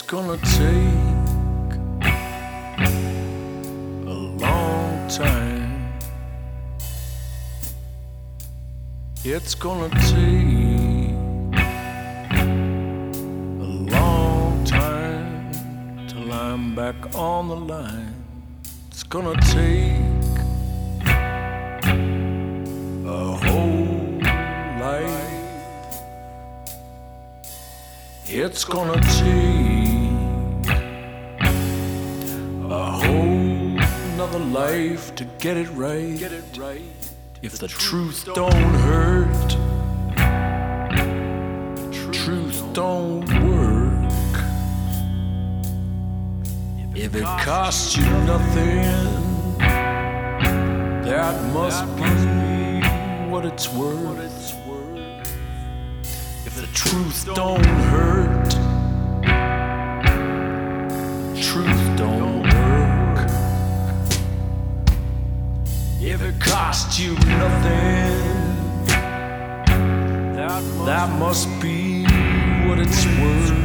gonna take a long time. It's gonna take a long time till I'm back on the line. It's gonna take a whole life. It's gonna take a whole another life to get it right. If the truth don't hurt, truth don't work. If it costs you nothing, that must be what it's worth. If the truth don't hurt, truth don't work. If it costs you nothing, that must be what it's worth.